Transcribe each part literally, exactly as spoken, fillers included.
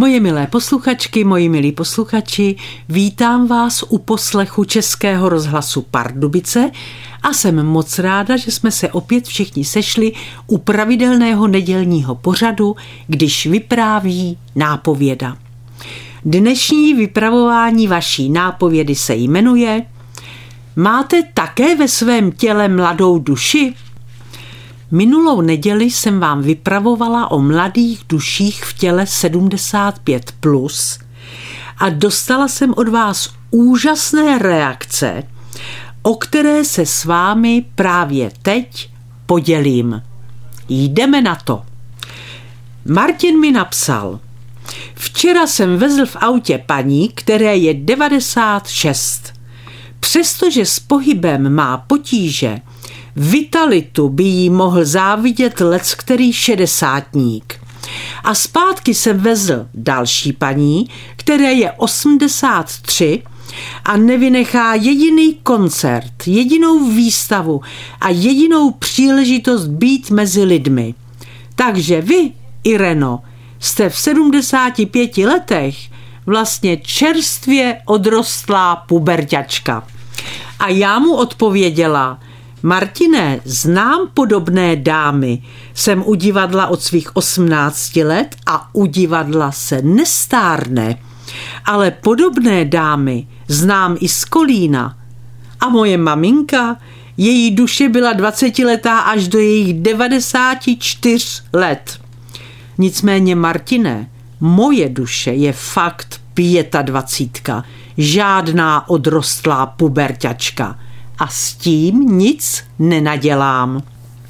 Moje milé posluchačky, moji milí posluchači, vítám vás u poslechu Českého rozhlasu Pardubice a jsem moc ráda, že jsme se opět všichni sešli u pravidelného nedělního pořadu, když vypráví nápověda. Dnešní vypravování vaší nápovědy se jmenuje Máte také ve svém těle mladou duši? Minulou neděli jsem vám vypravovala o mladých duších v těle sedmdesát pět plus a dostala jsem od vás úžasné reakce, o které se s vámi právě teď podělím. Jdeme na to. Martin mi napsal: Včera jsem vezl v autě paní, které je devadesát šest. Přestože s pohybem má potíže, vitalitu by jí mohl závidět leckterý šedesátník. A zpátky jsem vezl další paní, které je osmdesát tři a nevynechá jediný koncert, jedinou výstavu a jedinou příležitost být mezi lidmi. Takže vy, Ireno, jste v sedmdesáti pěti letech vlastně čerstvě odrostlá puberťačka. A já mu odpověděla: Martine, znám podobné dámy. Jsem u divadla od svých osmnácti let a u divadla se nestárne. Ale podobné dámy znám i z Kolína. A moje maminka, její duše byla dvacetiletá až do jejich devadesáti čtyř let. Nicméně, Martine, moje duše je fakt pětadvacítka, žádná odrostlá puberťačka. A s tím nic nenadělám.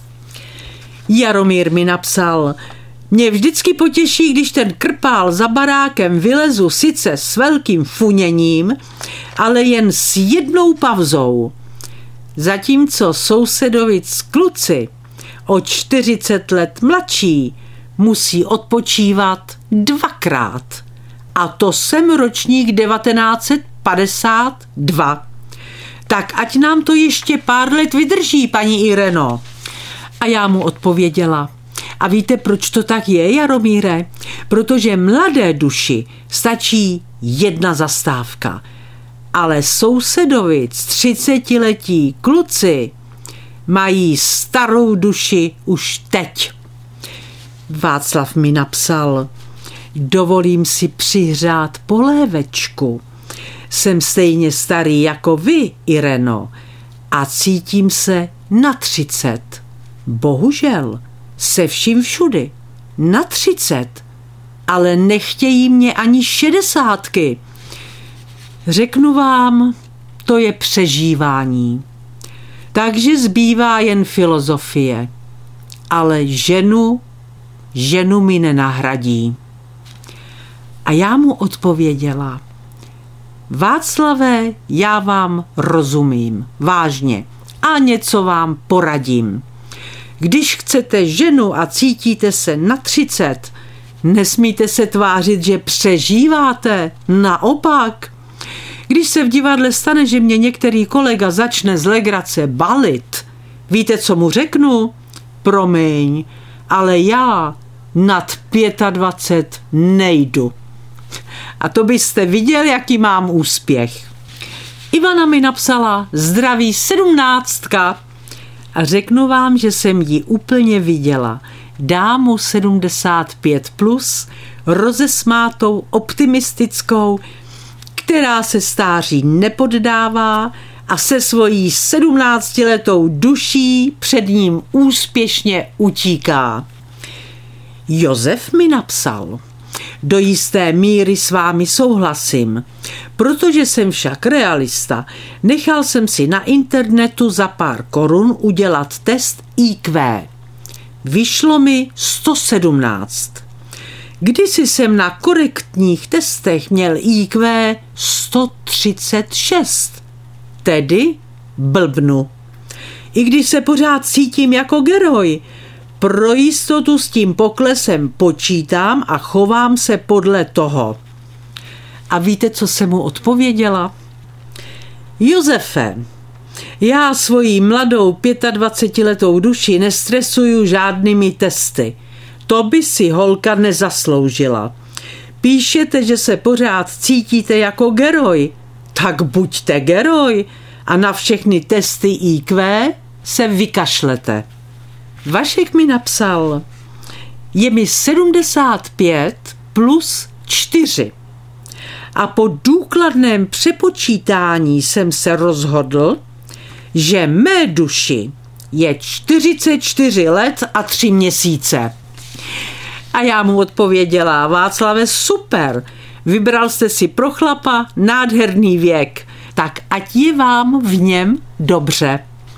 Jaromír mi napsal: Mě vždycky potěší, když ten krpál za barákem vylezu sice s velkým funěním, ale jen s jednou pavzou. Zatímco sousedovic kluci o čtyřicet let mladší musí odpočívat dvakrát. A to jsem ročník devatenáct set padesát dva. Tak ať nám to ještě pár let vydrží, paní Ireno. A já mu odpověděla: A víte, proč to tak je, Jaromíre? Protože mladé duši stačí jedna zastávka. Ale sousedovic třicetiletí kluci mají starou duši už teď. Václav mi napsal: Dovolím si přihřát polévečku. Jsem stejně starý jako vy, Ireno, a cítím se na třicet. Bohužel, se vším všudy. Na třicet. Ale nechtějí mě ani šedesátky. Řeknu vám, to je přežívání. Takže zbývá jen filozofie. Ale ženu, ženu mi nenahradí. A já mu odpověděla: Václavé, já vám rozumím, vážně, a něco vám poradím. Když chcete ženu a cítíte se na třicet, nesmíte se tvářit, že přežíváte, naopak. Když se v divadle stane, že mě některý kolega začne z legrace balit, víte, co mu řeknu? Promiň, ale já nad dvacet pět nejdu. A to byste viděl, jaký mám úspěch. Ivana mi napsala: Zdraví sedmnáctka. A řeknu vám, že jsem ji úplně viděla. Dámu sedmdesát pět plus, rozesmátou, optimistickou, která se stáří nepoddává a se svojí sedmnáctiletou duší před ním úspěšně utíká. Josef mi napsal: Do jisté míry s vámi souhlasím. Protože jsem však realista, nechal jsem si na internetu za pár korun udělat test í kvé. Vyšlo mi sto sedmnáct. Kdysi jsem na korektních testech měl í kvé sto třicet šest. Tedy blbnu. I když se pořád cítím jako geroj, pro jistotu s tím poklesem počítám a chovám se podle toho. A víte, co jsem mu odpověděla? Josefe, já svoji mladou dvacetiletou duši nestresuju žádnými testy. To by si holka nezasloužila. Píšete, že se pořád cítíte jako geroj. Tak buďte geroj a na všechny testy í kvé se vykašlete. Vašek mi napsal: je mi sedmdesát pět plus čtyři. A po důkladném přepočítání jsem se rozhodl, že mé duši je čtyřicet čtyři let a tři měsíce. A já mu odpověděla: Václave, super, vybral jste si pro chlapa nádherný věk, tak ať je vám v něm dobře.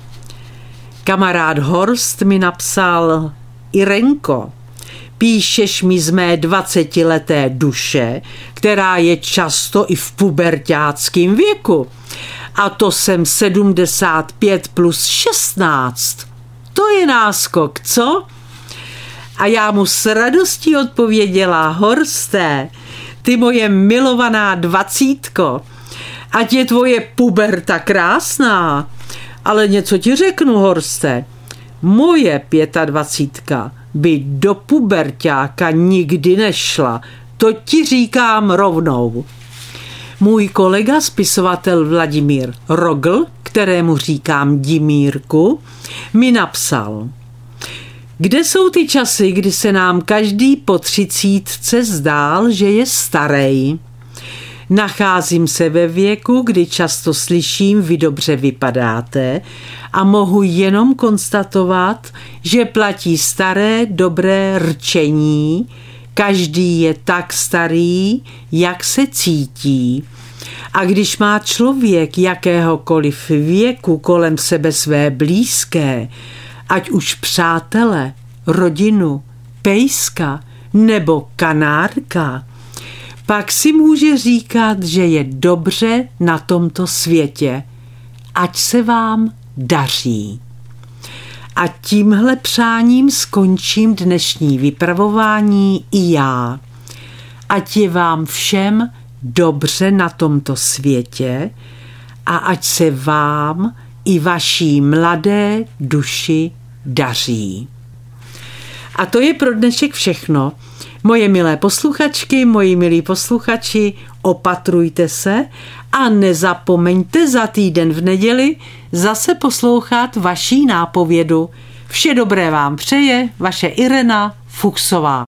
Kamarád Horst mi napsal: Irenko, píšeš mi z mé dvacetileté duše, která je často i v puberťáckém věku. A to jsem sedmdesát pět plus šestnáct. To je náskok, co? A já mu s radostí odpověděla: Horste, ty moje milovaná dvacítko, ať je tvoje puberta krásná, ale něco ti řeknu, Horste, moje pětadvacítka by do puberťáka nikdy nešla, to ti říkám rovnou. Můj kolega spisovatel Vladimír Rogl, kterému říkám Dimírku, mi napsal: kde jsou ty časy, kdy se nám každý po třicítce zdál, že je starej? Nacházím se ve věku, kdy často slyším, vy dobře vypadáte, a mohu jenom konstatovat, že platí staré dobré rčení, každý je tak starý, jak se cítí. A když má člověk jakéhokoliv věku kolem sebe své blízké, ať už přátele, rodinu, pejska nebo kanárka, pak si může říkat, že je dobře na tomto světě. Ať se vám daří. A tímhle přáním skončím dnešní vypravování i já. Ať je vám všem dobře na tomto světě a ať se vám i vaší mladé duši daří. A to je pro dnešek všechno. Moje milé posluchačky, moji milí posluchači, opatrujte se a nezapomeňte za týden v neděli zase poslouchat vaší nápovědu. Vše dobré vám přeje vaše Irena Fuchsová.